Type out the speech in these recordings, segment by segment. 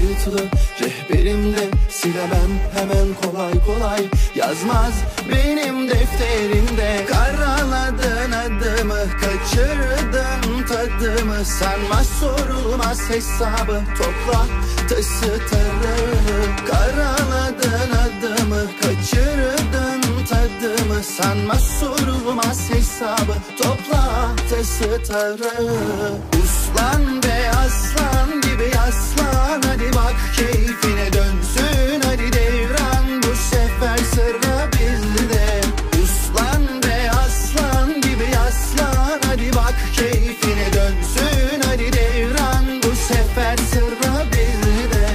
kayıtlı rehberimde, silemem hemen kolay kolay. Yazmaz benim defterimde. Karaladın adımı, kaçırdın tadımı. Sanmaz sorulmaz hesabı, topla ısıtırı. Karaladın adımı, kaçırdın tadımı. Sanmaz sorulmaz hesabı, topla ısıtırı. Uslan be aslan gibi aslan, hadi bak keyfine dönsün hadi devran, bu sefer sıra bizde. Uslan be aslan gibi aslan, hadi bak keyfine dönsün hadi devran, bu sefer sıra bizde.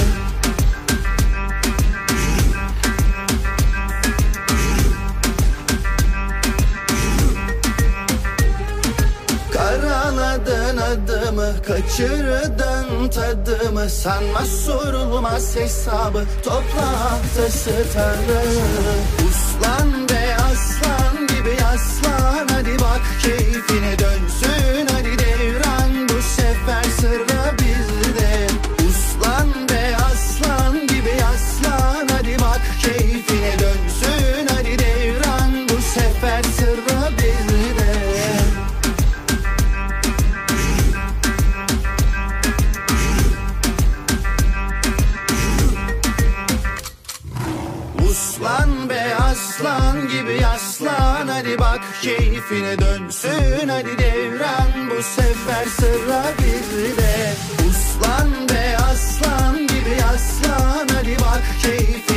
Karaladın adımı, kaçırdın tadımı. Sanmaz sorulmaz hesabı, topla ısıtırı. Uslan be aslan gibi aslan, hadi bak keyfine dönsün hadi devran, bu sefer sıra bizde. Uslan be aslan gibi aslan, hadi bak keyfine dönsün hadi devran, bu sefer sıra bizde. Uslan be aslan gibi aslan, hadi bak keyfine dönsün hadi devran, bu sefer sıra bizde. Uslan be aslan gibi aslan, hadi bak keyfine